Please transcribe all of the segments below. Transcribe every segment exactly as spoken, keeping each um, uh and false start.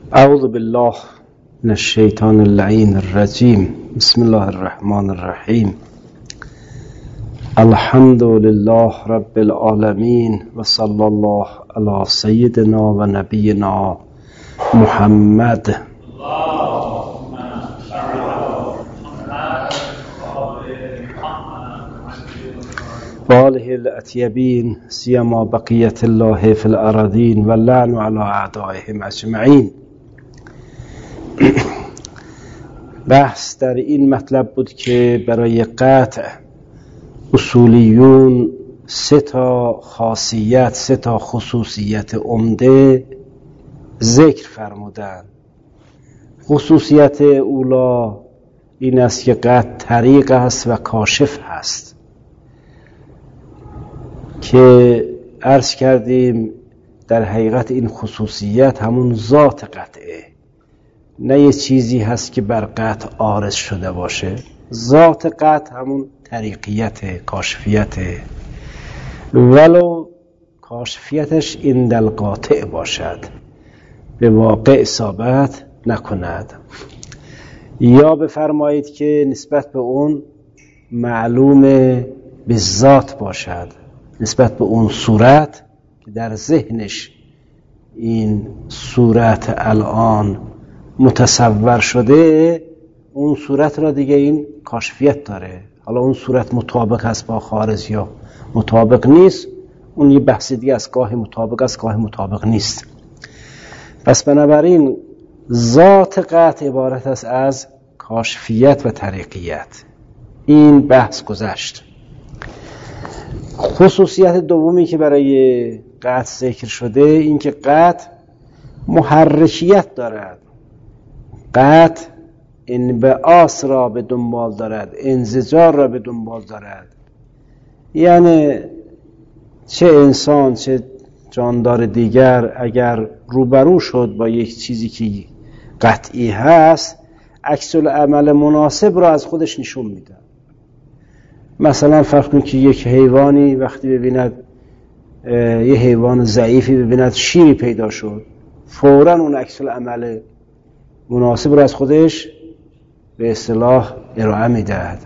اعوذ بالله من الشیطان اللعین الرجیم. بسم الله الرحمن الرحیم. الحمد لله رب العالمین و صلی الله علی سیدنا و نبینا محمد. و آله الاطیبین سیما بقیت الله فی الارضین و لعن علی اعدائهم اجمعین. بحث در این مطلب بود که برای قطع اصولیون سه تا خاصیت، سه تا خصوصیت عمده ذکر فرمودند. خصوصیت اولا این است که قطع طریق است و کاشف هست، که عرض کردیم در حقیقت این خصوصیت همون ذات قطعه، نه یه چیزی هست که بر قطع عارض شده باشه. ذات قطع همون طریقیت، کاشفیت، ولو کاشفیتش عند القاطع باشد، به واقع اصابت نکند. یا بفرمایید که نسبت به اون معلوم به ذات باشد، نسبت به اون صورت که در ذهنش این صورت الان متصور شده، اون صورت را دیگه این کاشفیت داره. حالا اون صورت مطابق هست با خارج یا مطابق نیست، اون یه بحث دیگه است، گاهی مطابق است گاهی مطابق نیست. پس بنابراین ذات قطع عبارت است از کاشفیت و طریقیت. این بحث گذشت. خصوصیت دومی که برای قطع ذکر شده این که قطع محرکیت دارد. قطع انبعاث را به دنبال دارد، انزجار را به دنبال دارد. یعنی چه انسان چه جاندار دیگر اگر روبرو شد با یک چیزی که قطعی هست، عکس العمل مناسب را از خودش نشون میده. مثلا فرض کنید که یک حیوانی وقتی ببیند یه حیوان ضعیفی ببیند شیری پیدا شد، فوراً اون عکس العمل مناسب را از خودش به اصطلاح ارائه میدهد.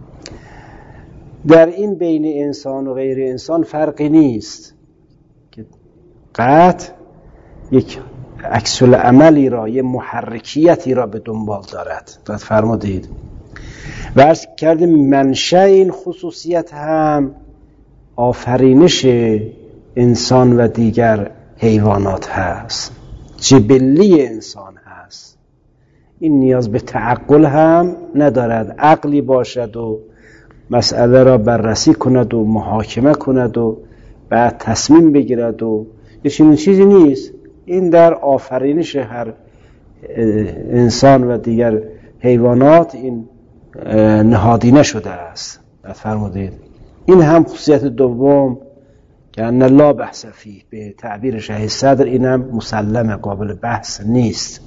در این بین انسان و غیر انسان فرقی نیست که قطع یک عکس العملی را، یک محرکیتی را به دنبال دارد. داد فرمودید و عرض کردیم منشأ این خصوصیت هم آفرینش انسان و دیگر حیوانات هست، جبلی انسان هست. این نیاز به تعقل هم ندارد، عقلی باشد و مسئله را بررسی کند و محاکمه کند و بعد تصمیم بگیرد و یه چنین چیزی نیست. این در آفرینش هر انسان و دیگر حیوانات این نهادینه شده است. فرمودید این هم خصوصیت دوم که ان لا بحث فیه، به تعبیر شیخ صدر اینم مسلم، قابل بحث نیست.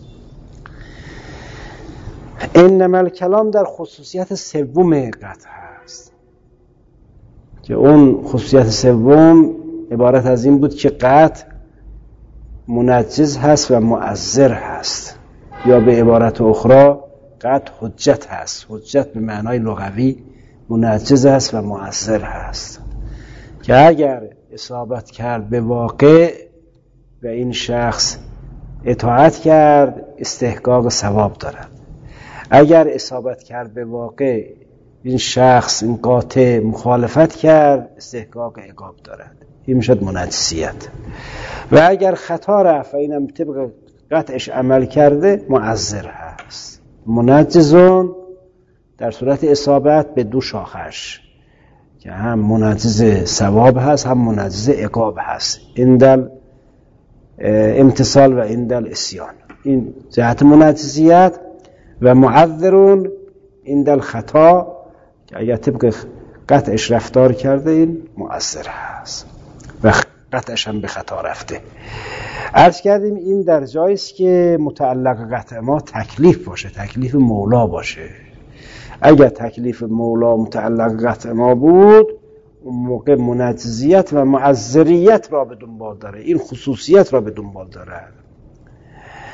انما الکلام در خصوصیت سوم قطع هست که اون خصوصیت سوم عبارت از این بود که قطع منجز هست و مؤثر هست، یا به عبارت اخرى قطع حجت هست. حجت به معنای لغوی منجز هست و مؤثر هست، که اگر اصابت کرد به واقع و این شخص اطاعت کرد استحقاق ثواب دارد، اگر اصابت کرد به واقع این شخص این قاطع مخالفت کرد استحقاق عقاب دارد. این میشد منجزیت. و اگر خطا رفت و اینم طبق قطعش عمل کرده مؤثر هست. منجزون در صورت اصابت به دو شاخش که هم منجز ثواب هست هم منجز عقاب هست، عند امتصال و عند العصیان. این جهت منجزیت. و معذرون عند الخطا که اگر طبق قطعش رفتار کرده این مؤثر هست و قطعش هم به خطا رفته. عرض کردیم این در جایی است که متعلق قطع ما تکلیف باشه، تکلیف مولا باشه. اگر تکلیف مولا متعلق قطع ما بود، اون موقع منجزیت و معذریت را به دنبال داره، این خصوصیت را به دنبال داره.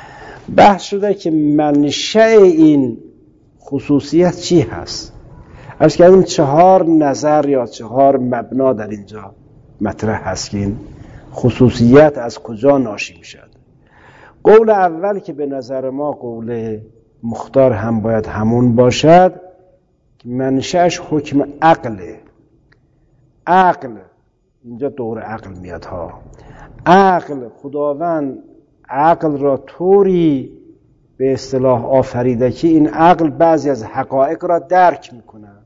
بحث شده که منشأ این خصوصیت چی هست. عرض کردیم چهار نظر یا چهار مبنا در اینجا مطرح هست که این خصوصیت از کجا ناشی میشد. قول اول که به نظر ما قول مختار هم باید همون باشد که منشأش حکم عقله. عقل اینجا دور عقل میاد ها. عقل، خداوند عقل را طوری به اصطلاح آفریده که این عقل بعضی از حقایق را درک میکند.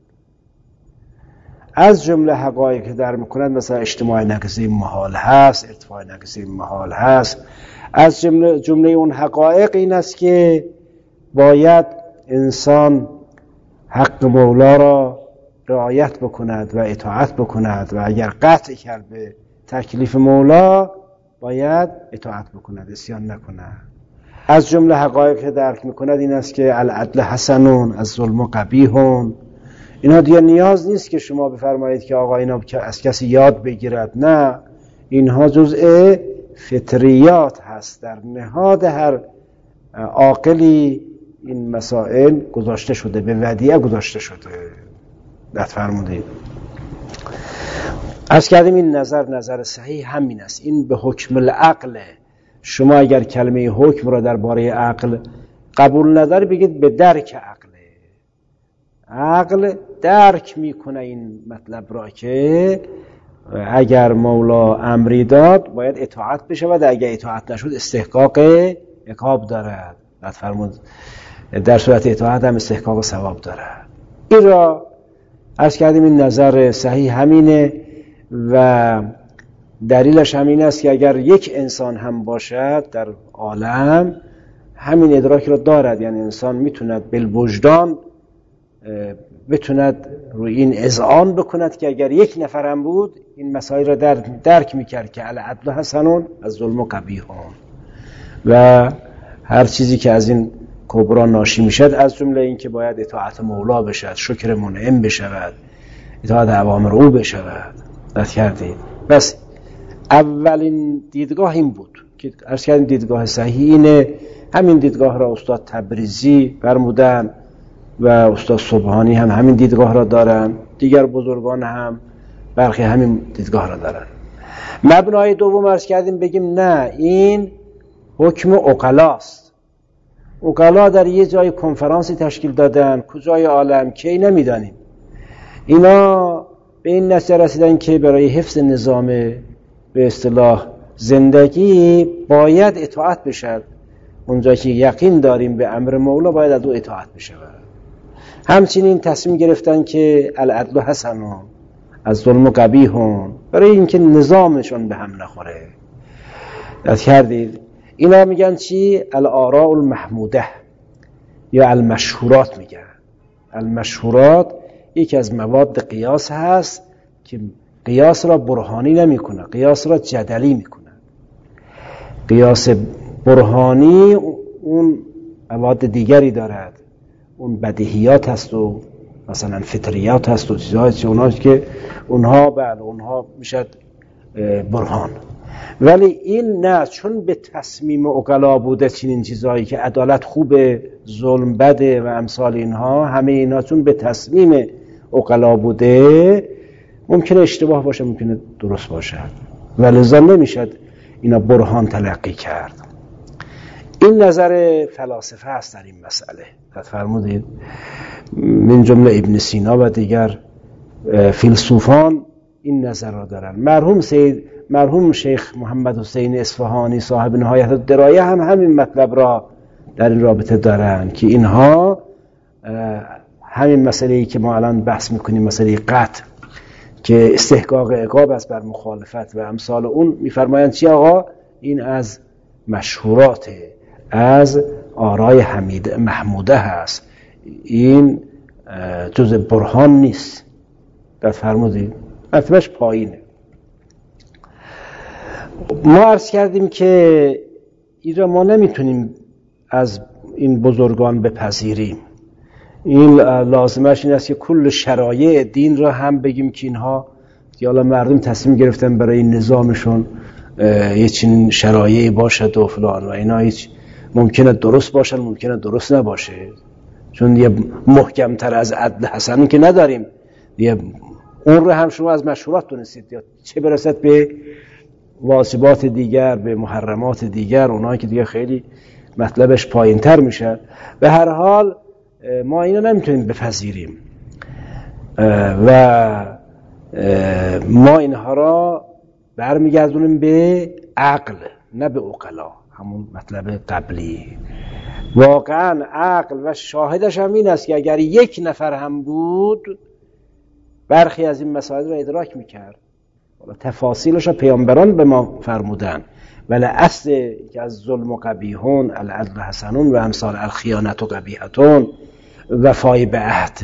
از جمله حقایق که درک میکند مثلا اجتماع نقیضه محال هست، ارتفاع نقیضه محال هست. از جمله جمله اون حقایق این است که باید انسان حق مولا را رعایت بکند و اطاعت بکند و اگر قطع کرد به تکلیف مولا باید اطاعت بکند، اسیان نکند. از جمله حقایق که درک میکند این است که العدل حسنون از ظلم قبیحون. اینا دیگه نیاز نیست که شما بفرمایید که آقا اینا از کسی یاد بگیرد، نه، اینها جزء فطریات هست. در نهاد هر عاقلی این مسائل گذاشته شده، به ودیعه گذاشته شده. دقت فرمودید. عرض کردیم این نظر نظر صحیح همین است. این به حکم العقل. شما اگر کلمه حکم را درباره عقل قبول نداری بگید به درک عقله. عقل درک میکنه این مطلب را که اگر مولا امری داد باید اطاعت بشود، اگر اطاعت نشد استحقاق عقاب دارد. دقت فرمود. در صورت اطاعت هم استحقاق ثواب دارد. این را عرض کردیم این نظر صحیح همینه و دلیلش همین است که اگر یک انسان هم باشد در عالم همین ادراک را دارد، یعنی انسان میتوند بالوجدان بتوند روی این اذعان بکند که اگر یک نفر هم بود این مسائل را در درک میکرد که العدل حسنون از ظلم و قبیحون و هر چیزی که از این کبرا ناشی میشد، از جمله این که باید اطاعت مولا بشد، شکر منعم بشود، اطاعت اوامر او بشود. دقت کردید؟ بس اولین دیدگاه این بود که عرض کردیم دیدگاه صحیح اینه. همین دیدگاه را استاد تبریزی فرمودن و استاد سبحانی هم همین دیدگاه را دارن، دیگر بزرگان هم برخی همین دیدگاه را دارن. مبنای دوم عرض کردیم بگیم نه، این حکم عقلاست. عقلا در یه جای کنفرانسی تشکیل دادن، کجای عالم کی نمیدانیم. اینا به این نتیجه رسیدن که برای حفظ نظام به اصطلاح زندگی باید اطاعت بشد. اونجا که یقین داریم به امر مولا باید از او اطاعت بشود. همچنین تصمیم گرفتن که العدل حسنون از ظلم و قبیحون، برای اینکه نظامشون به هم نخوره. دقت کردید؟ اینا میگن چی؟ الآراء المحموده یا المشهورات میگن. المشهورات یکی از مواد قیاس هست که قیاس را برهانی نمی کنه، قیاس را جدلی می کنه. قیاس برهانی اون مواد دیگری دارد، اون بدیهیات هست و مثلا فطریات هست و چیزهایی که اونها که اونها بله اونها میشد برهان. ولی این نه، چون به تصمیم عقلا بوده چنین چیزهایی که عدالت خوبه، ظلم بده و امثال اینها، همه اینا چون به تصمیم عقلا بوده ممکنه اشتباه باشه، ممکنه درست باشه، ولذا نمیشد اینا برهان تلقی کرد. این نظر فلاسفه هست در این مسئله. فرمودید من جمله ابن سینا و دیگر فیلسوفان این نظر را دارن. مرحوم سید مرحوم شیخ محمد حسین اصفهانی صاحب نهایت الدرایه هم همین مطلب را در این رابطه دارن که اینها همین مسئله‌ای که ما الان بحث میکنیم، مسئله قطع که استحقاق عقاب است بر مخالفت و امثال اون، میفرمایند چی آقا؟ این از مشهوراته، از آرای حمید محموده هست، این جز برهان نیست. در فرمودید رتبش پایینه. ما عرض کردیم که این را ما نمیتونیم از این بزرگان بپذیریم. این لازمش این است که کل شرایع دین را هم بگیم که اینها حالا مردم تصمیم گرفتن برای نظامشون یه چنین شرایعی باشد و فلان و اینا هیچ ممکنه درست باشه، ممکنه درست نباشه، چون یه محکمتر از عدل حسن که نداریم. یه اون رو هم شما از مشروعات دونستید، چه برسد به واجبات دیگر، به محرمات دیگر، اونایی که دیگه خیلی مطلبش پایین تر میشه. به هر حال ما اینو نمیتونیم بپذیریم و ما اینها را برمیگردونیم به عقل، نه به عقلا، همون مطلب قبلی. واقعا عقل و شاهدش هم این است که اگر یک نفر هم بود برخی از این مسائل را ادراک میکرد. تفاصیلش را پیامبران به ما فرمودن. ولی اصل که از ظلم و قبیحون العدل حسنون و امثال الخیانت و قبیحتون وفای به عهد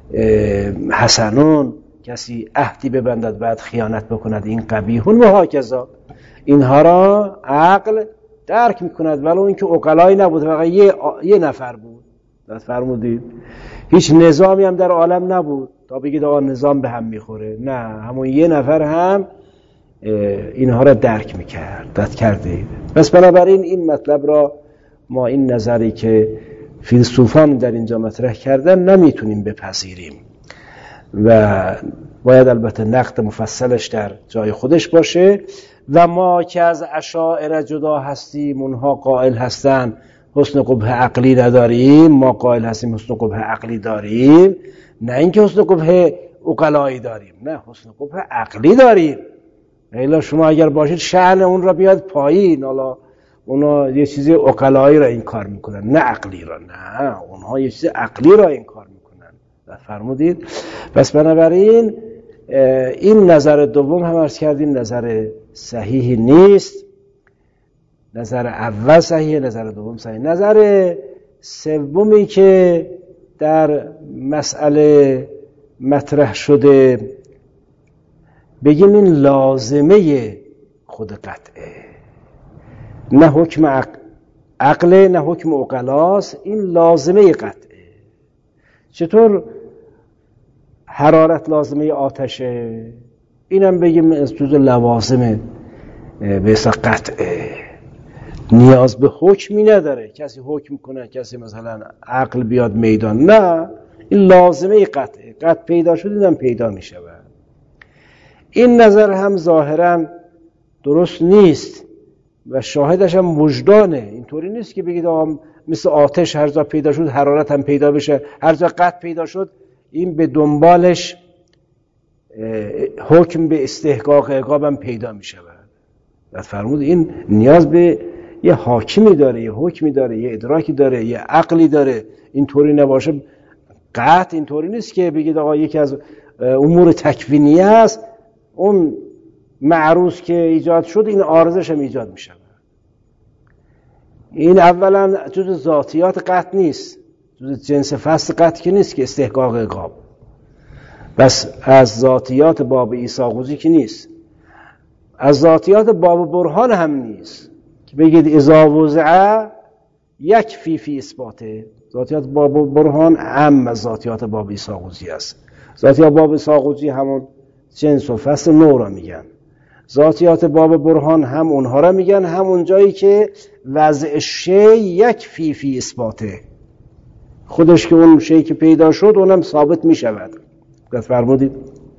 حسنون، کسی عهدی ببندد بعد خیانت بکند این قبیحون و هاکذا. اینها را عقل درک میکند، ولو اینکه عقلایی نبود، فقط یه, یه نفر بود. دست فرمودید هیچ نظامی هم در عالم نبود تا بگید آقا نظام به هم میخوره، نه، همون یه نفر هم اینها را درک میکرد، درک کردید. پس بنابراین این مطلب را ما، این نظری که فیلسوفان در اینجا مطرح کردن، نمیتونیم بپذیریم و باید البته نقد مفصلش در جای خودش باشه. و ما که از اشاعره جدا هستیم، اونها قائل هستن حسن قبح عقلی نداریم، ما قائل هستیم حسن قبح عقلی داریم، نه اینکه حسن قبح عقلایی داریم، نه، حسن قبح عقلی داریم. ایلا شما اگر باشید شأن اون را بیاد پایین، حالا اونا یه چیزی عقلایی را این کار میکنن، نه عقلی را، نه، اونها یه چیزی عقلی را این کار میکنن. فرمودید؟ پس بنابراین این نظر دوم هم عرض کردیم نظر صحیح نیست. نظر اول صحیح، نظر دوم صحیح. نظر سومی که در مسئله مطرح شده، بگیم این لازمه خود قطعه، نه حکم عقل، نه حکم عقلاست، این لازمه قطعه. چطور حرارت لازمه آتشه؟ اینم بگیم از جزء لوازم به اصطلاح قطعه، نیاز به حکمی نداره، کسی حکم کنه، کسی مثلا عقل بیاد میدان، نه، این لازمه قطعه، قطع پیدا شد اینم پیدا می شود. این نظر هم ظاهرا درست نیست و شاهدش هم وجدانه. اینطوری نیست که بگید آقا مثل آتش هر جا پیدا شد حرارت هم پیدا بشه، هر جا قطع پیدا شد این به دنبالش حکم به استحقاق عقاب هم پیدا می شود. بعد فرمود این نیاز به یه حاکمی داره، یه حکمی داره، یه ادراکی داره، یه عقلی داره. اینطوری نباشه قطع اینطوری نیست که بگید آقا یکی از امور تکوینیه است، اون معروض که ایجاد شد این عارضش هم ایجاد می شود. این اولا جز ذاتیات قطع نیست، جز جنس فصل قطع که نیست که استحقاق عقاب، بس از ذاتیات باب عیسی قوزی که نیست، از ذاتیات باب برهان هم نیست که بگید اذا وضع یکفی فی اثباته. ذاتیات باب برهان هم از ذاتیات باب عیسی قوزی است. ذاتیات باب عیسی قوزی همون جنس و فصل نو را میگن، ذاتیات باب برهان هم اونها را میگن، همون جایی که وضع شی یکفی فی اثباته، خودش که اون شی که پیدا شد اونم ثابت میشود. گفت فرمودید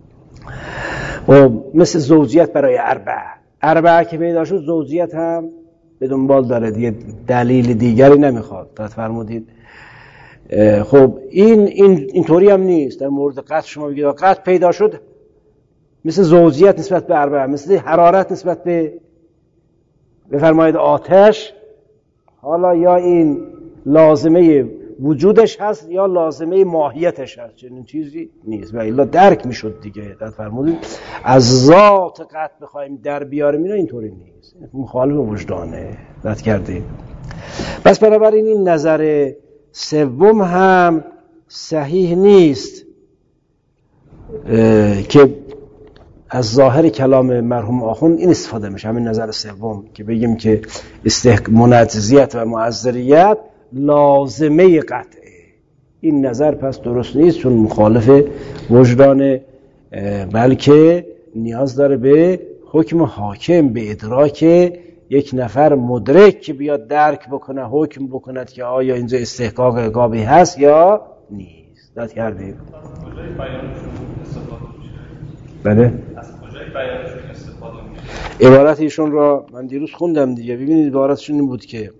و مثل زوجیت برای اربعه، اربعه که پیدا شد زوجیت هم به دنبال داره دیگه، دلیل دیگری نمیخواد. گفت فرمودید خب این این اینطوری هم نیست. در مورد قطع شما بگید قطع پیدا شد مثل زوجیت نسبت به اربعه، مثل حرارت نسبت به بفرمایید آتش، حالا یا این لازمه وجودش هست یا لازمه ماهیتش هست، چنین چیزی نیست و الا درک میشد دیگه. در فرمودید از ذات قطع بخوایم در بیاریم، اینا اینطوری نیست، مخالف وجدانه. رد کردید. پس بنابراین این نظر سوم هم صحیح نیست که از ظاهر کلام مرحوم آخوند این استفاده میشه، همین نظر سوم که بگیم که استحق منجزیت و معذریت لازمه قطعه. این نظر پس درست نیست، چون مخالف وجدان، بلکه نیاز داره به حکم حاکم، به ادراک یک نفر مدرک که بیاد درک بکنه، حکم بکند که آیا اینجا استحقاق عقابی هست یا نیست. داد کردید؟ بله؟ عبارت ایشون را من دیروز خوندم دیگه. ببینید عبارتشون این بود که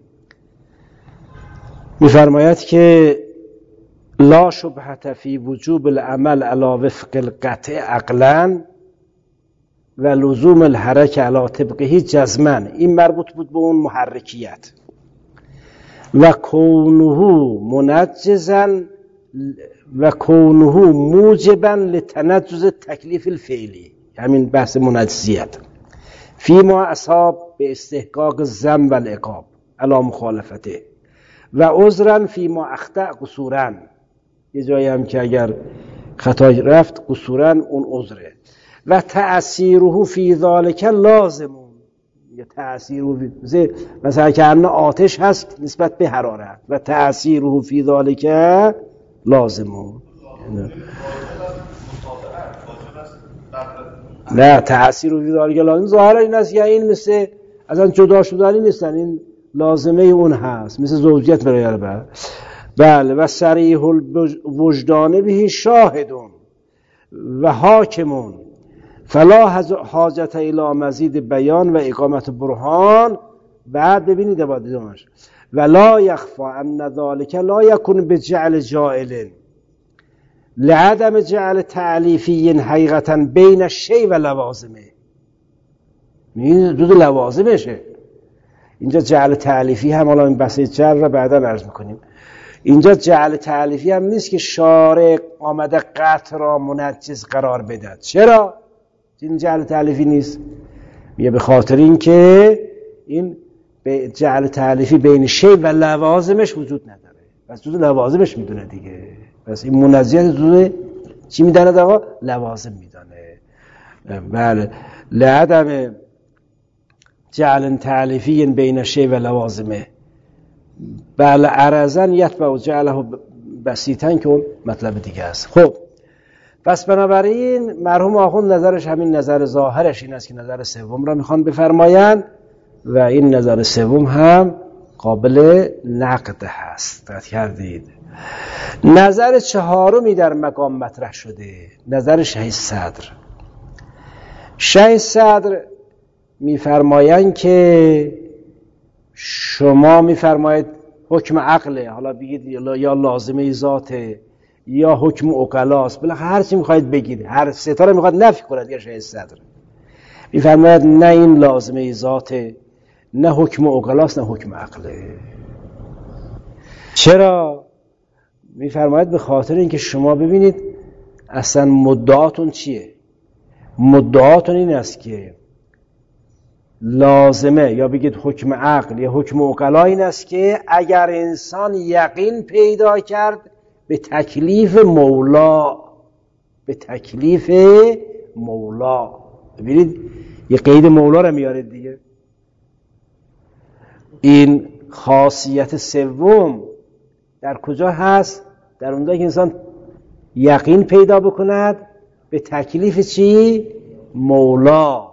می‌فرماید که لا شبهة فی وجوب العمل علی وفق القطع عقلا و لزوم الحرکه علی طبقه جزما. این مربوط بود به اون محرکیت. و کونه منجزا و کونه موجبا لتنجز تکلیف الفعلی، همین بحث منجزیت، فیما اصاب به استحقاق الذم و العقاب علی مخالفته و عذرا فیما اخطأ قصورا. یه جایی هم که اگر خطا رفت قصورا اون عذره. و تأثیره فی ذالک لازمون، یا تأثیره مثلا که همه آتش هست نسبت به حرارت، و تأثیره فی ذالک لازمون. نه تأثیره فی ذالک لازم ظاهرا این است که این مثل اصلا جدا شدنی نیستن، این لازمه اون هست، مثل زوجیت برای بر. بله. و صریح الوجدان به شاهدون و حاکمون فلا حاجت الی مزید بیان و اقامت برهان. بعد ببینید عبادتش ولا یخفى ان ذلك لا یکن بجعل جائل لعدم جعل تعلیفی حقیقتا بین الشیء و لوازمه. این دو لوازمشه. اینجا جعل تعلیفی هم، حالا این بحث جر را بعدا عرض میکنیم، اینجا جعل تعلیفی هم نیست که شارع آمده قطع را منجز قرار بدهد. چرا این جعل تعلیفی نیست؟ میگه به خاطر این که این به جعل تعلیفی بین شی و لوازمش وجود نداره، پس جزء لوازمش میدونه دیگه. پس این منجزیت جزء چی میدونه آقا؟ لوازم میدونه. بله. لعدم جعل تعلیفی بین شی و لوازمه. بله. عرضن یتبع جعله بسیطن که اون مطلب دیگه است. خب پس بنابراین مرحوم آخوند نظرش همین نظر ظاهرش این است که نظر سوم را میخوان بفرمایند و این نظر سوم هم قابل نقد هست. دقت کردید؟ نظر چهارمی در مقام مطرح شده، نظر شیخ صدر. شیخ صدر میفرمایند که شما میفرمایید حکم عقله، حالا بگید یا لازمه ذاته یا حکم عقلاست، بالاخره هر چی میخواید بگید، هر ستاره میخواد نفی کنه دیگه. شیخ صدر میفرماید نه این لازمه ذاته، نه حکم عقلاست، نه حکم عقله. چرا؟ میفرماید به خاطر اینکه شما ببینید اصلا مدعاتون چیه؟ مدعاتون این است که لازمه یا بگید حکم عقل یا حکم عقلا این است که اگر انسان یقین پیدا کرد به تکلیف مولا، به تکلیف مولا، ببینید یه قید مولا رو میارید دیگه. این خاصیت سوم در کجا هست؟ در اونجا که انسان یقین پیدا بکند به تکلیف چی؟ مولا.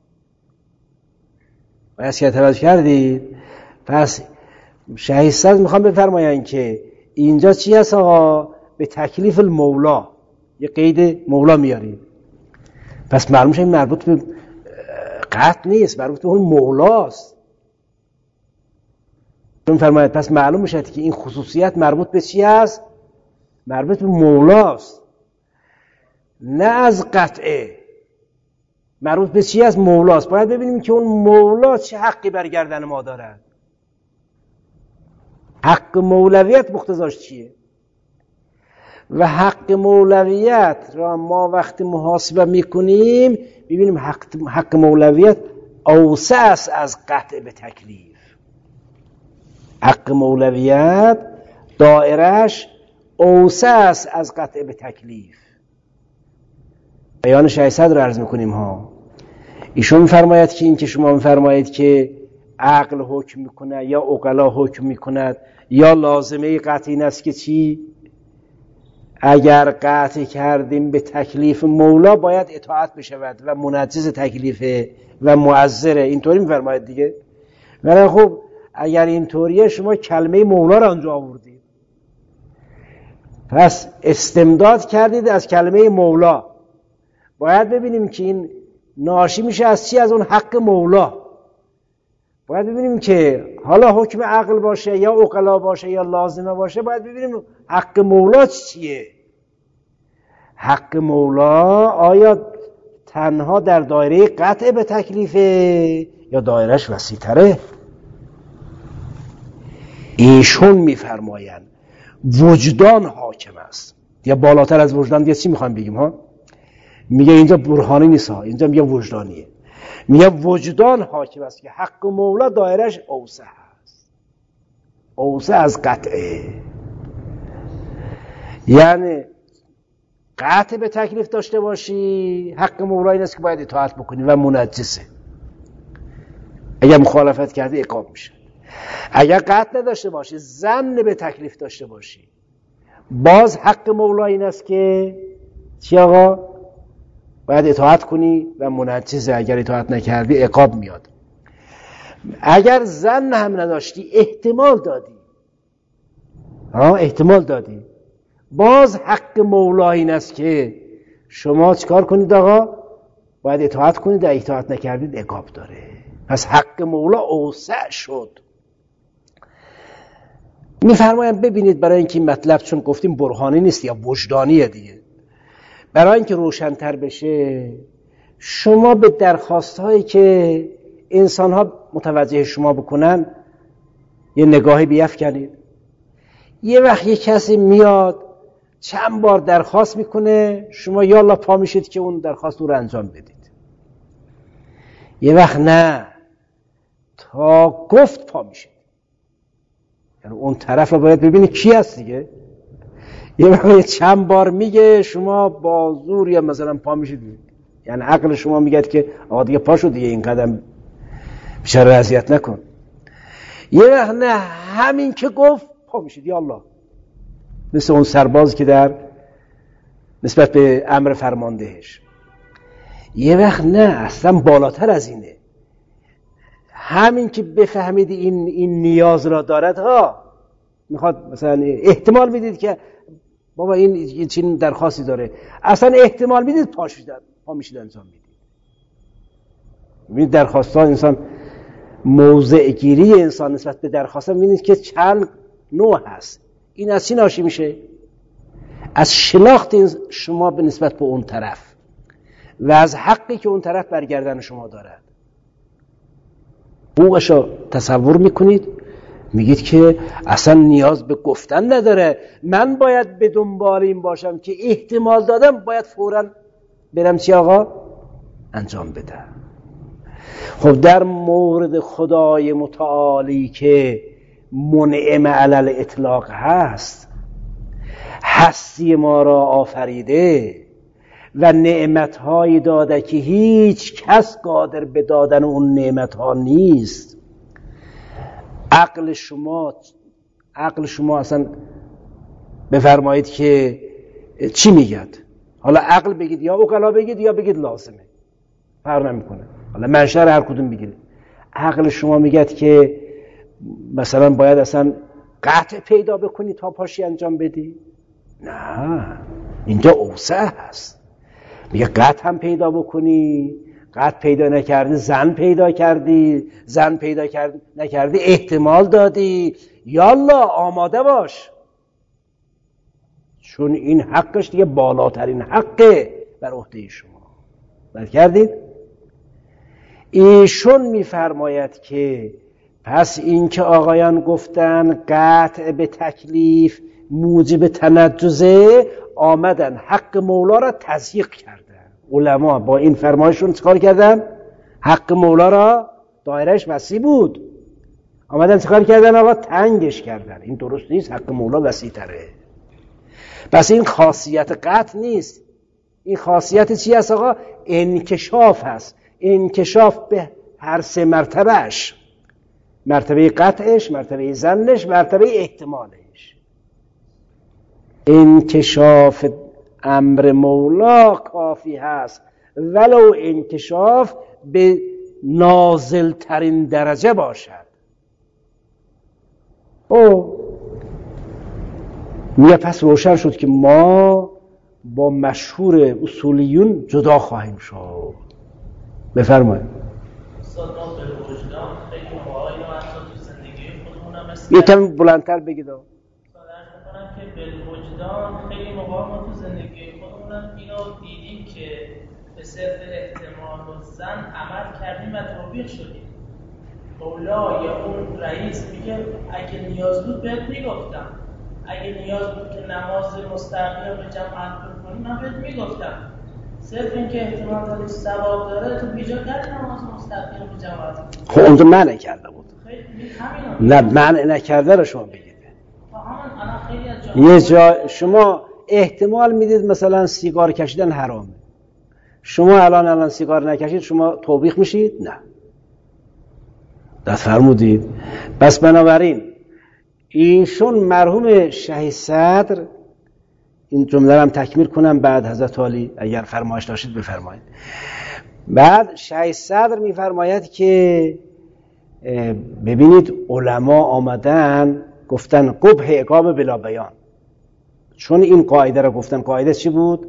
باید که توجه کردید؟ پس شیخ صدر میخوام بفرمایند که اینجا چی هست آقا؟ به تکلیف المولا، یه قید مولا میارید. پس معلوم شد این مربوط به قطع نیست، مربوط به اون مولاست. چون فرماید پس معلوم میشه که این خصوصیت مربوط به چی هست؟ مربوط به مولاست، نه از قطعه. مربوط به چی هست؟ مولاست. باید ببینیم که اون مولا چه حقی بر گردن ما دارد. حق مولویت مقتضاش چیه؟ و حق مولویت را ما وقتی محاسبه میکنیم ببینیم حق, حق مولویت اوسع است از قطع به تکلیف. حق مولویت دائرش اوسع است از قطع به تکلیف. بیان شیخ صدر رو عرض میکنیم ها. ایشون میفرماید که این که شما میفرمایید که عقل حکم میکنه یا عقلا حکم میکند یا لازمه قطع این است که چی؟ اگر قطع کردیم به تکلیف مولا باید اطاعت بشود و منجز تکلیفه و معذره. اینطوری میفرماید دیگه. ولی خب اگر اینطوریه شما کلمه مولا را اونجا آوردید، پس استمداد کردید از کلمه مولا. باید ببینیم که این ناشی میشه از چی؟ از اون حق مولا. باید ببینیم که حالا حکم عقل باشه یا عقلا باشه یا لازمه باشه، باید ببینیم حق مولا چیه. حق مولا آیا تنها در دایره قطع به تکلیفه یا دایرهش وسیع تره؟ ایشون میفرمایند وجدان حاکم است. یا بالاتر از وجدان دیگه چی میخوایم بگیم ها؟ میگه اینجا برهانی نیست ها، اینجا میگه وجدانیه. میگه وجدان حاکم است که حق مولا دایرهش اوسع است، اوسع از قطعه. یعنی قطع به تکلیف داشته باشی، حق مولا این است که باید اطاعت بکنی و منجسه. اگر مخالفت کردی عقاب میشه. اگر قطع نداشته باشی، ظن به تکلیف داشته باشی، باز حق مولا این است که چی آقا؟ باید اطاعت کنی و منجزه. اگر اطاعت نکردی عقاب میاد. اگر ظن هم نداشتی، احتمال دادی، ها احتمال دادی، باز حق مولا این است که شما چیکار کنید آقا؟ باید اطاعت کنید و اطاعت نکردید عقاب داره. پس حق مولا اوسع شد. میفرمایم ببینید، برای اینکه این مطلب چون گفتیم برهانی نیست یا وجدانیه دیگه، برای اینکه روشن‌تر بشه، شما به درخواست‌هایی که انسان‌ها متوجه شما بکنن یه نگاهی بیفکنید. یه وقت یه کسی میاد چند بار درخواست میکنه، شما یالا پا میشید که اون درخواست رو انجام بدید. یه وقت نه، تا گفت پا میشید. یعنی اون طرف رو باید ببینید کی هست دیگه. یه وقت چند بار میگه، شما با زور یا مثلا پا میشید. یعنی عقل شما میگه که آقا دیگه پاشو دیگه، این قدم بیشتر اذیت نکن. یه وقت نه، همین که گفت پا میشید یالا، مثل اون سرباز که در نسبت به امر فرماندهش. یه وقت نه، اصلا بالاتر از اینه. همین که بفهمید این این نیاز را دارد ها، میخواد مثلا احتمال میدید که بابا این چین درخواستی داره، اصلا احتمال میدید پاش میدید، پا میشید انجام میدید. میبینید درخواست ها انسان، موضع گیری انسان نسبت به درخواست ها میبینید که چند نوع هست. این از چی ناشی میشه؟ از شناخت شما به نسبت به اون طرف و از حقی که اون طرف برگردن شما دارد. حقوقشو تصور میکنید، میگید که اصلا نیاز به گفتن نداره، من باید به دنبال این باشم که احتمال دادم باید فوراً برم چی آقا؟ انجام بدم. خب در مورد خدای متعالی که منعم علی الاطلاق هست، هستی ما را آفریده و نعمت‌هایی داده که هیچ کس قادر به دادن اون نعمت‌ها نیست. عقل شما عقل شما اصلا بفرمایید که چی میگد؟ حالا عقل بگید یا عقلا بگید یا بگید لازمه، فرق نمیکنه. حالا منشأ هر کدوم بگیرید. عقل شما میگد که مثلا باید اصلا قطع پیدا بکنی تا پاشی انجام بدی؟ نه، اینجا اوسع هست. میگه قطع هم پیدا بکنی، قطع پیدا نکردی زن پیدا کردی، زن پیدا کرد نکردی احتمال دادی، یالا آماده باش، چون این حقش دیگه بالاترین حقه بر عهده شما. بر کردید؟ ایشون میفرماید که پس این که آقایان گفتن قطع به تکلیف موجب تنجزه، آمدن حق مولا را تضییق کردن. علما با این فرمایشون چیکار کردن؟ حق مولا را، دایرهش وسیع بود، آمدن چیکار کردن آقا؟ تنگش کردن. این درست نیست، حق مولا وسیع تره. پس این خاصیت قطع نیست. این خاصیت چی هست آقا؟ انکشاف هست. انکشاف به هر سه مرتبهش، مرتبه قطعش، مرتبه ظنش، مرتبه احتمالش. انکشاف امر مولا کافی هست، ولو انکشاف به نازل ترین درجه باشد. او میگه پس روشن شد که ما با مشهور اصولیون جدا خواهیم شد. بفرمایید. یه کمی بلندتر بگید. صادر میکنم که بالوجدان خیلی موقع ما تو زندگی خودمونم اینو دیدیم که به صرف احتمال و زن عمل کردیم و توفیق شدیم. مولا یا اون رئیس میگه اگه نیاز بود بهت میگفتم، اگه نیاز بود که نماز مستقیم رو به جماعت بکنی من بهت میگفتم. صرف این که احتمال داری ثواب داره تو بیجا کردی نماز مستقیم رو به جماعت بکنی. خب اونجا منع کرده بود. نه منع نکرده رو شما بگید. یه جا شما احتمال میدید مثلا سیگار کشیدن حرامه، شما الان الان سیگار نکشید شما توبیخ میشید؟ نه. دست فرمودید. بس بنابراین ایشون مرحوم شهید صدر، این جمله رو هم تکمیل کنم بعد حضرت عالی اگر فرمایش داشتید بفرمایید. بعد شهید صدر میفرماید که ببینید علما آمدن گفتن قبح عقاب بلا بیان، چون این قاعده رو گفتن. قاعده چی بود؟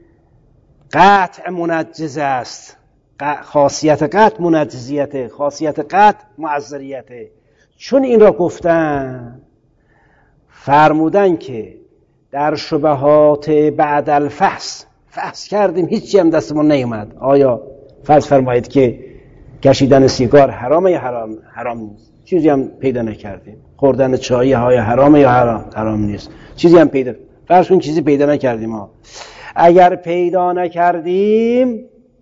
قطع منجز است، خاصیت قطع منجزیته، خاصیت قطع معذریته. چون این را گفتن فرمودن که در شبهات بعد الفحص فحص کردیم هیچی هم دستمون نیومد. آیا فرض فرمایید که کشیدن سیگار حرامه یا حرام حرام نیست؟ چیزی هم پیدا نکردیم. خوردن چای های حرامه یا حرام حرام نیست؟ چیزی هم پیدا فرض کن چیزی پیدا نکردیم. ها اگر پیدا نکردیم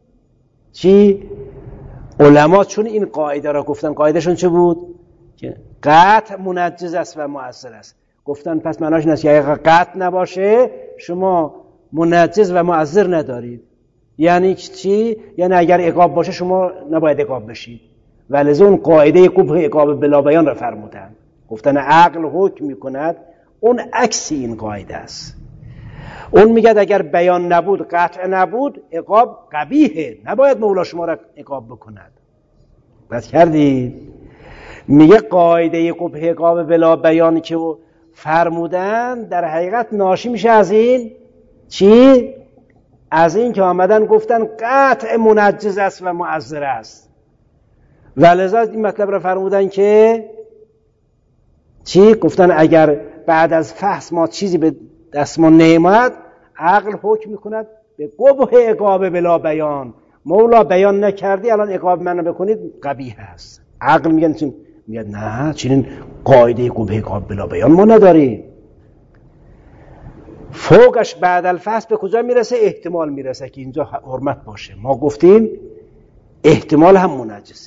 چی؟ علما چون این قاعده را گفتن، قاعدهشون چه بود؟ که قطع منجز است و مؤثر است. گفتن پس معناش این است که اگر قطع نباشه شما منجز و مؤثر ندارید. یعنی چی؟ یعنی اگر عقاب باشه شما نباید عقاب بشید. ولذا اون قاعده قبح عقاب بلا بیان را فرمودن. گفتن عقل حکم میکند، اون عکس این قاعده است. اون میگه اگر بیان نبود، قطع نبود، عقاب قبیحه، نباید مولا شما را عقاب بکند. بس کردید؟ میگه قاعده قبح عقاب بلا بیانی که فرمودن در حقیقت ناشی میشه از این چی؟ از این که آمدن گفتن قطع منجز است و معذر است. ولذا این مطلب را فرمودن که چی؟ گفتن اگر بعد از فحص ما چیزی به دست ما نیامد، عقل حکم میکند به قبح عقاب بلا بیان. مولا بیان نکردی الان عقاب منو بکنید قبیح است. عقل میگن چون میگه نه چنین قاعده قبح عقاب بلا بیان ما نداریم. فوقش بعد الفحص به کجا میرسه؟ احتمال میرسه که اینجا حرمت باشه. ما گفتیم احتمال هم منجزه.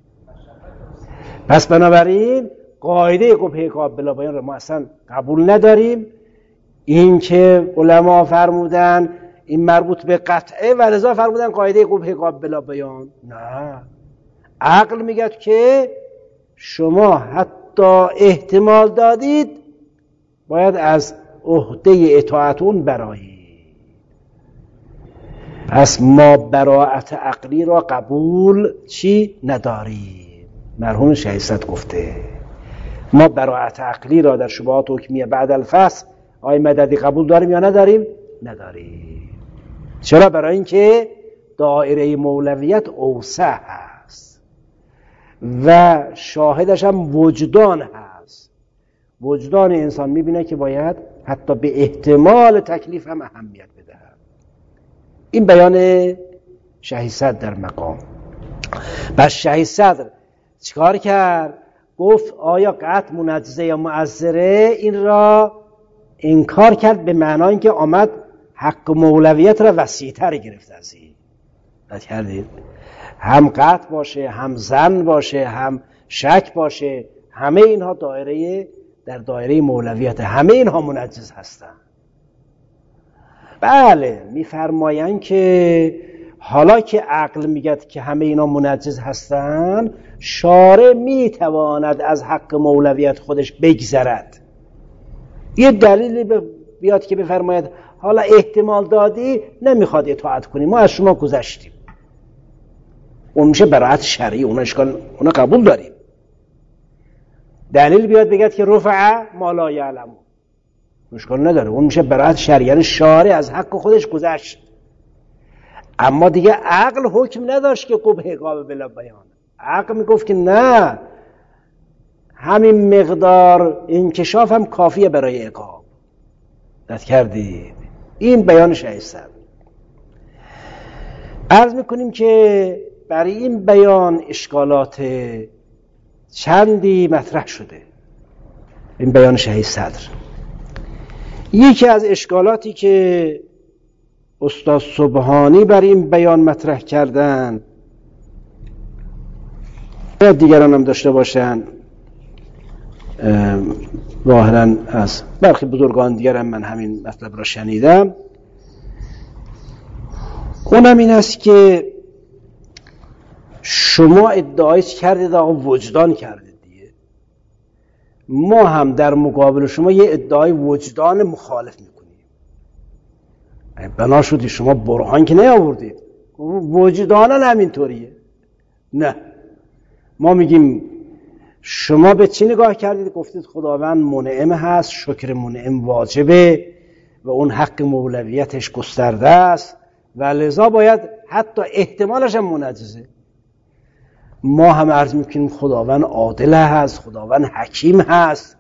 پس بنابراین قاعده قبح عقاب بلا بیان رو ما اصلا قبول نداریم. این که علما فرمودن این مربوط به قطعه و لذا فرمودن قاعده قبح عقاب بلا بیان. نه، عقل میگه که شما حتی احتمال دادید باید از عهده اطاعتون برایید. پس ما براءت عقلی را قبول چی نداریم. مرحوم شهید صدر گفته ما براءت عقلی را در شبهات حکمیه بعد الفحص آی مددی قبول داریم یا نداریم؟ نداریم. چرا؟ برای اینکه دایره مولویت اوسع هست و شاهدش هم وجدان هست. وجدان انسان میبینه که باید حتی به احتمال تکلیف هم اهمیت بده. این بیان شهید صدر در مقام. بس شهید صدر چیکار کرد؟ گفت آیا قطع منجزه یا معذره؟ این را انکار کرد به معنای اینکه آمد حق مولویت را وسیع‌تر گرفت از این. بد کردید؟ هم قطع باشه، هم ظن باشه، هم شک باشه، همه اینها دایره در دایره مولویت، همه اینها منجز هستند. بله میفرمایند که حالا که عقل میگه که همه اینا منجز هستند، شارع میتواند از حق مولویت خودش بگذرد. یه دلیلی بیاد که بفرماید حالا احتمال دادی نمیخواد اطاعت کنی، ما از شما گذشتیم. اون میشه براءت شرعی، اون اشکال اون قبول داریم. دلیل بیاد بگد که رفع ما لا یعلمون، مشکل نداره، اون میشه برات شریعه، شارع از حق خودش گذشت. اما دیگه عقل حکم نداشت که قبح عقاب بلا بیان. عقل میگفت که نه، همین مقدار انکشاف هم کافیه برای عقاب. دت کردید؟ این بیان شیخ صدر. عرض میکنیم که برای این بیان اشکالات چندی مطرح شده. این بیان شیخ صدر. یکی از اشکالاتی که استاد سبحانی برای این بیان مطرح کردن، دیگران هم داشته باشن، ظاهراً از برخی بزرگان دیگر هم من همین مطلب را شنیدم، اونم این است که شما ادعای کردید آقا وجدان کردید دیگه، ما هم در مقابل شما یه ادعای وجدان مخالف میکنیم. بنا شدی شما برهان که نیاوردید، وجدانان همینطوریه. نه، ما میگیم شما به چی نگاه کردید؟ گفتید خداوند منعم هست، شکر منعم واجبه و اون حق مولویتش گسترده است و لذا باید حتی احتمالش هم منجزه. ما هم عرض میکنیم خداوند عادل هست، خداوند حکیم هست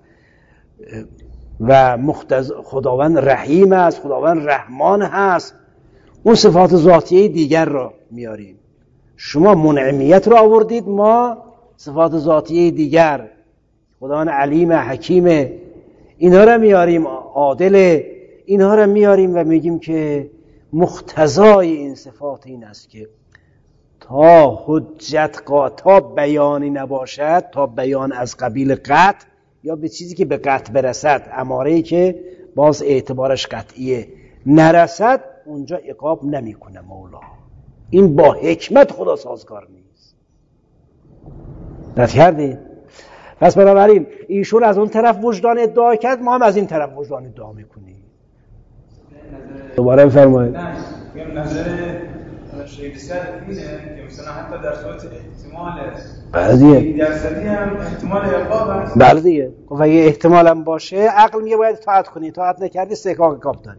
و مختز... خداوند رحیم است، خداوند رحمان هست. اون صفات ذاتیه دیگر را میاریم. شما منعمیت را آوردید، ما صفات ذاتیه دیگر، خداوند علیم، حکیم، اینها را میاریم، عادل، اینها را میاریم و میگیم که مقتضای این صفات این است که تا حجت قاطع، تا بیانی نباشد، تا بیان از قبیل قطع یا به چیزی که به قطع برسد، اماره‌ای که باز اعتبارش قطعیه، نرسد، اونجا عقاب نمیکنه مولا. این با حکمت خدا سازگار نیست. دست کردید؟ پس بنابراین ایشون از اون طرف وجدان ادعا کرد، ما هم از این طرف وجدان ادعا میکنیم. دوباره بفرمایید. نه، میگم نظر شیخ صدر اینه که مثلا حتی در صورت احتمال بله دیگه درصدی هم احتمال عقاب هست. بله دیگه، خب اگه احتمال هم باشه، عقل میگه باید اطاعت کنی، اطاعت نکردی استحقاق عقاب داری.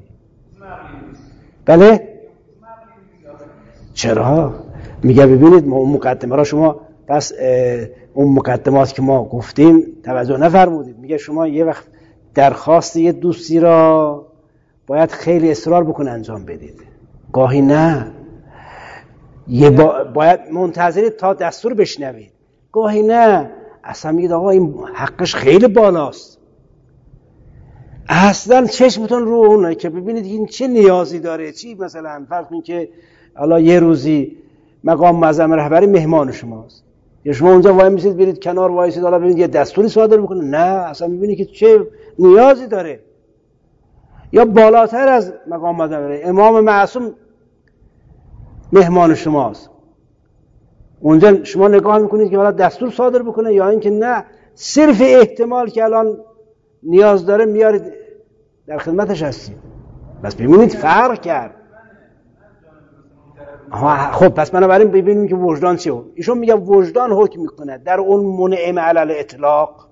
بله؟ چرا؟ میگه ببینید ما اون مقدمه را شما پس اون مقدمات که ما گفتیم توجه نفرمودید. میگه شما یه وقت درخواست یه دوستی را باید خیلی اصرار بکنه انجام بدید، گاهی نه، یه با باید منتظرید تا دستور بشنوید، گاهی نه، اصلا میگید آقا این حقش خیلی بالاست، اصلا چشمتون رو اونه که ببینید این چه نیازی داره. چی مثلا فرض کنید که حالا یه روزی مقام معظم رهبری مهمان شماست، یا شما اونجا وای میسید برید کنار وایسید حالا ببینید یه دستوری صادر بکنه، نه، اصلا میبینید که چه نیازی داره. یا بالاتر از مقام معظم رهبری امام معصوم مهمان شماست، اونجا شما نگاه میکنید که حالا دستور صادر بکنه یا اینکه نه، صرف احتمال که الان نیاز داره میارید در خدمتش هستید. بس ببینید فرق کرد. خب پس بنابراین ببینیم که وجدان چیه. ایشون میگه وجدان حکم میکنه در اون منعم علی الاطلاق،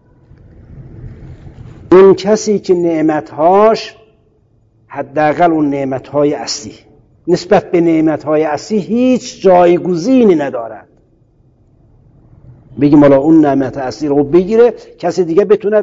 اون کسی که نعمتهاش حداقل اون نعمتهای اصلی نسبت به نعمتهای اصلی هیچ جایگزینی ندارد. بگیم حالا اون نعمت اصلی رو بگیره کسی دیگه بتونه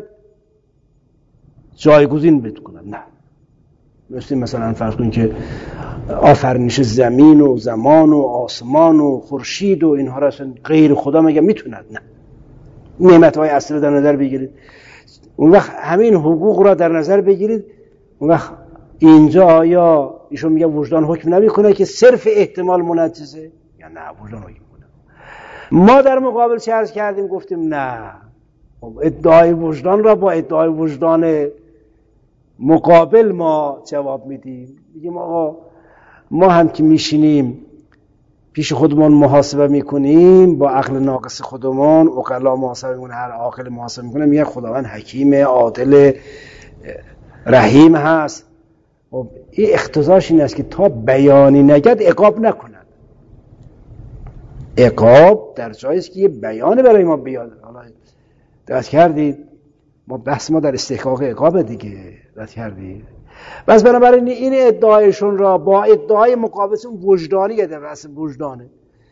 جایگزین بکنه، نه. مثل مثلا فرض کنید که آفرینش زمین و زمان و آسمان و خورشید و اینها را اصلا غیر خدا مگه میتوند؟ نه. نعمتهای اصلی رو در نظر بگیرید، اون وقت همین حقوق را در نظر بگیرید، اون وقت اینجا آیا ایشون میگه وجدان حکم نمیکنه که صرف احتمال منجزه یا نه وجدان حکم کنه؟ ما در مقابل چه عرض کردیم؟ گفتیم نه، ادعای وجدان را با ادعای وجدان مقابل ما جواب میدیم. میگیم آقا ما هم که میشینیم پیش خودمون محاسبه میکنیم، با عقل ناقص خودمون عقلا محاسبه میکنیم، هر عاقل محاسبه میکنه، میگه خداوند حکیم، عادل، رحیم هست. خب این اقتضاش این است که تا بیانی نگد عقاب نکند. عقاب در جایی است که یه بیان برای ما بیاد. حالا دقت کردید؟ ما بحث ما در استحقاق عقاب دیگه. دقت کردید؟ بس بنابراین این ادعایشون را با ادعای مقابلشون وجدانی در بحث وجدانه.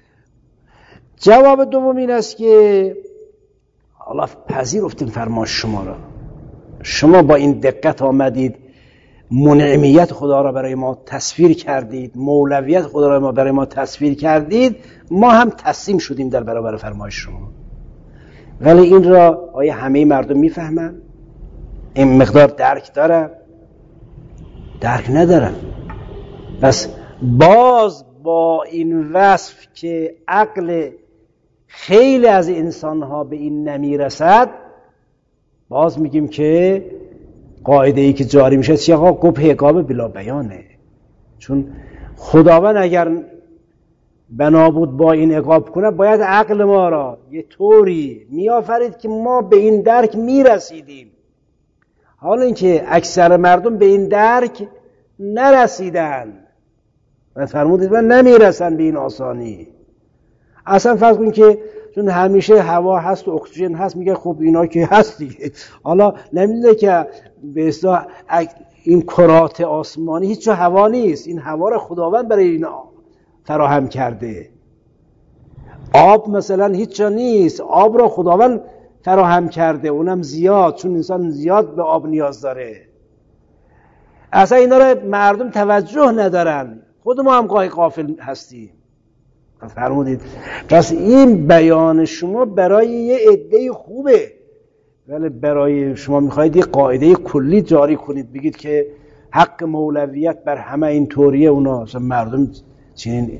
جواب دوم این است که حالا پذیرفتیم فرمان شما را، شما با این دقت آمدید منعمیت خدا را برای ما تصویر کردید، مولویت خدا را ما برای ما تصویر کردید، ما هم تسلیم شدیم در برابر فرمایش شما. ولی این را آیا همه مردم میفهمن؟ این مقدار درک دارن؟ درک ندارن. پس باز با این وصف که عقل خیلی از انسانها به این نمیرسد، باز میگیم که قاعده ای که جاری میشه چیه؟ قبح عقاب بلا بیانه. چون خداوند اگر بنا بود با این عقاب کنه، باید عقل ما را یه طوری میآفرید که ما به این درک میرسیدیم. حالا اینکه اکثر مردم به این درک نرسیدن و فرمودید من نمیرسن به این آسانی. اصلا فرض کن که چون همیشه هوا هست و اکسیژن هست، میگه خب اینا که هست دیگه. حالا نمیدونه که به اصطلاح این کرات آسمانی هیچ جا هوا نیست، این هوا را خداوند برای اینا فراهم کرده. آب مثلا هیچ جا نیست، آب را خداوند فراهم کرده، اونم زیاد، چون انسان زیاد به آب نیاز داره. اصلا اینا را مردم توجه ندارن، خود ما هم گاهی غافل هستیم. فرمودید پس این بیان شما برای یه عده خوبه، ولی برای شما میخواید یه قاعده کلی جاری کنید، بگید که حق مولویت بر همه این طوریه. اونا اصلا مردم چنین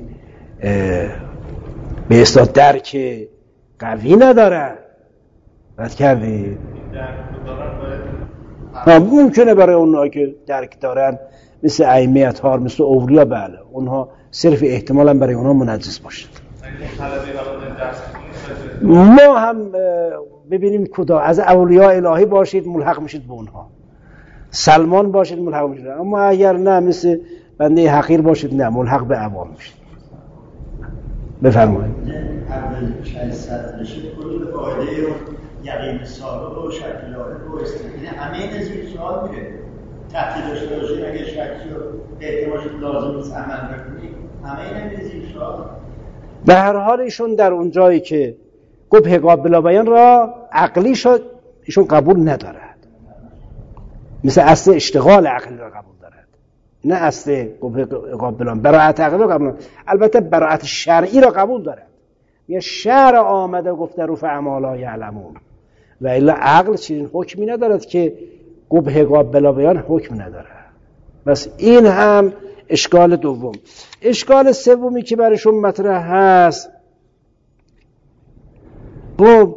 به اصطلاح درک قوی ندارن. بد کردید؟ ممکنه برای اونها که درک دارن مثل ائمه اطهار، مثل اولیا، بله اونها صرف احتمالا برای اونها منجس باشه. ما هم ببینیم کدا از اولیاء الهی باشید ملحق میشید به اونها، سلمان باشید ملحق میشید، اما اگر نه مثل بنده حقیر باشید نه ملحق به عوام میشید. بفرمایید. اول چند صد رسید کل قاعده و یقین سابق و شکل عارف و استقینه همه این از این سوال میره تحتی داشته باشید اگر شکلی و احتماش لازم نیست عمل بکنید، همه این از این سوال. به هر حال ایشون در اون جایی که قبح عقاب بلا بیان را عقلی شد ایشون قبول ندارد، مثل اصل اشتغال عقلی را قبول دارد، نه اصل قبح عقاب بلا. براءت عقلی را قبول ندارد، البته براءت شرعی را قبول دارد. یه شرع آمده گفته رفع ما لا یعلمون، و الا عقل چنین حکمی ندارد که قبح عقاب بلا بیان حکم ندارد. بس این هم اشکال دوم. اشکال سومی که برایشون مطرح هست، خب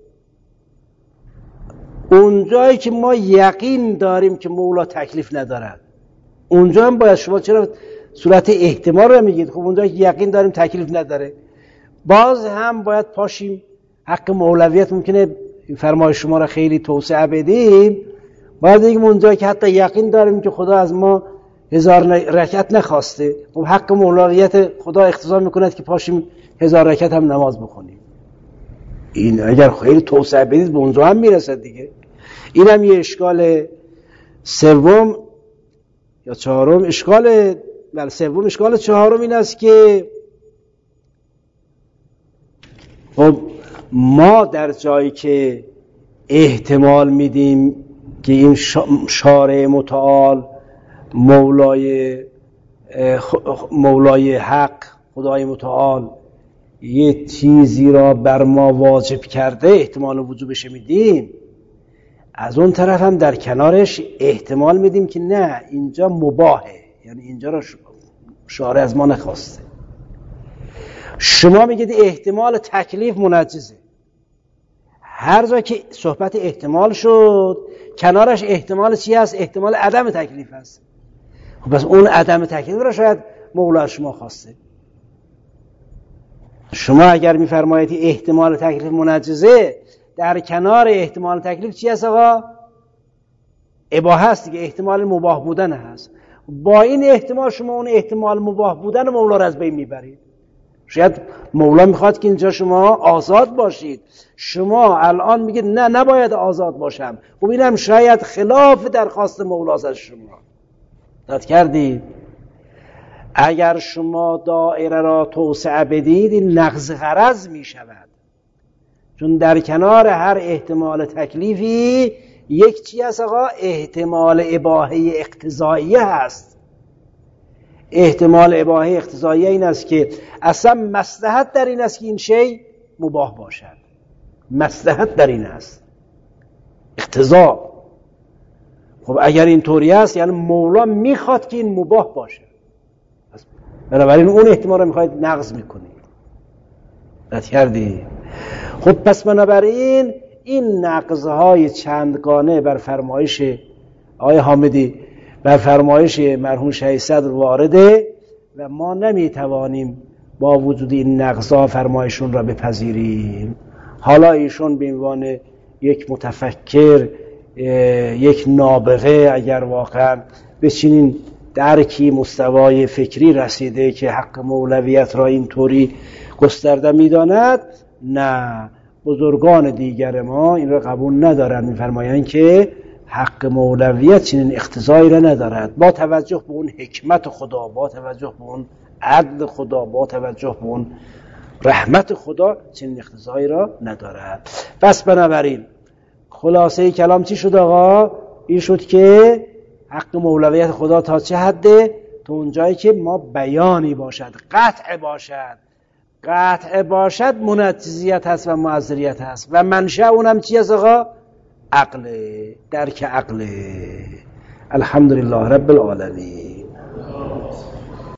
اونجایی که ما یقین داریم که مولا تکلیف ندارد، اونجا هم باید شما چرا صورت احتمال رو میگید؟ خب اونجایی که یقین داریم تکلیف نداره، باز هم باید پاشیم حق مولویت. ممکنه فرمایش شما را خیلی توسعه بدیم، باید بگیم اونجایی که حتی یقین داریم که خدا از ما هزار رکعت نخواسته، خب حق مولویت خدا اقتضا میکند که پاشیم هزار رکعت هم نماز بخونیم. این اگر خیلی توسعه بدید به اونجا هم میرسد دیگه. این هم یه اشکال سوم یا چهارم. اشکال بله سوم. اشکال چهارم این است که خب ما در جایی که احتمال میدیم که این شارع متعال مولای مولای حق خدای متعال یه چیزی را بر ما واجب کرده، احتمال وجوبش میدیم، از اون طرف هم در کنارش احتمال میدیم که نه اینجا مباهه، یعنی اینجا را شارع از ما نخواسته. شما میگید احتمال تکلیف منجزه، هر جا که صحبت احتمال شد کنارش احتمال چی هست؟ احتمال عدم تکلیف هست. خب پس اون عدم تکلیف را شاید مولا شما خواسته. شما اگر میفرمایید احتمال تکلیف منجزه، در کنار احتمال تکلیف چی هست آقا؟ اباحه هست دیگه، احتمال مباح بودن هست. با این احتمال شما اون احتمال مباح بودن مولا را از بین میبرید. شاید مولا میخواد که اینجا شما آزاد باشید، شما الان میگید نه نباید آزاد باشم. خب اینم شاید خلاف درخواست مولاست از شما. داد کردید؟ اگر شما دایره را توسعه بدید این نقض غرض میشود، چون در کنار هر احتمال تکلیفی یک چی هست آقا؟ احتمال اباحه اقتضاییه هست. احتمال اباحه اقتضاییه این است که اصلا مصلحت در این است که این شی مباح باشد، مصلحت در این است، اقتضا. خب اگر این طوری است یعنی مولا میخواد که این مباح باشه، بنابراین اون احتمال رو میخواید نقض میکنید. داد کردی؟ خب پس بنابراین این نقضهای چندگانه بر فرمایش آقای حامدی، بر فرمایش مرحوم شهید صدر وارده و ما نمیتوانیم با وجود این نقضها فرمایشون را بپذیریم. حالا ایشون به عنوان یک متفکر، یک نابغه، اگر واقعا به چنین درکی مستوای فکری رسیده که حق مولویت را اینطوری گسترده میداند، نه، بزرگان دیگر ما این را قبول ندارند، میفرمایند که حق مولویت چنین اقتضایی را ندارد، با توجه به اون حکمت خدا، با توجه به اون عدل خدا، با توجه به اون رحمت خدا چنین اقتضایی را ندارد. پس بنابراین خلاصه کلام چی شد آقا؟ این شد که حق مولویت خدا تا چه حده؟ تا اون جایی که ما بیانی باشد، قطع باشد. قطع باشد منجزیت هست و معذریت هست و منشأ اونم چی هست آقا؟ عقله، درک عقله. الحمدلله رب العالمین.